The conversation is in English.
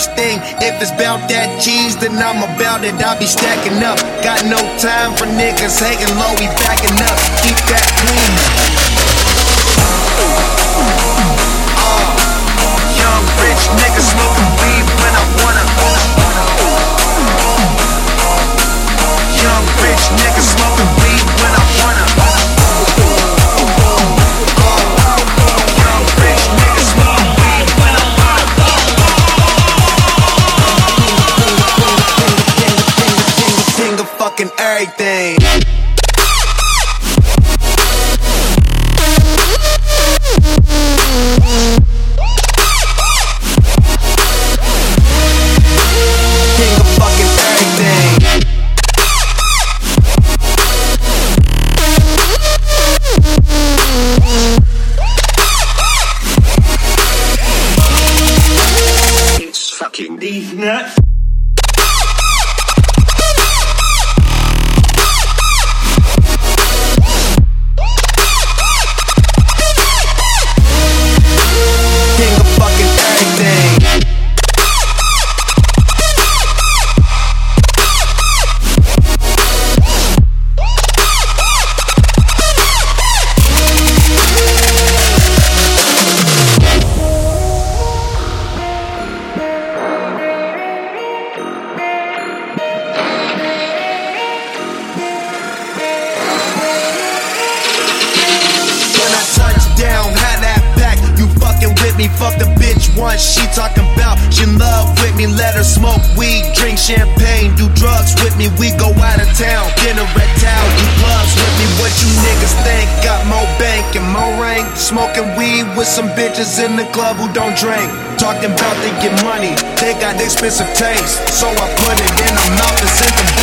first thing. If it's bout that cheese, then I'm about it. I be stacking up. Got no time for niggas hating low, we backing up. Keep that clean. Young rich nigga smoking weed when I wanna. Young rich nigga smoking weed when I wanna. Young rich nigga smoking weed when I wanna. King of fucking everything. These nuts. King of fucking everything. Fuck the bitch once, she talking about she in love with me. Let her smoke weed, drink champagne, do drugs with me. We go out of town, dinner at town, do clubs with me. What you niggas think? Got more bank and more rank. Smoking weed with some bitches in the club who don't drink. Talking about they get money, they got expensive taste. So I put it in her mouth and sent them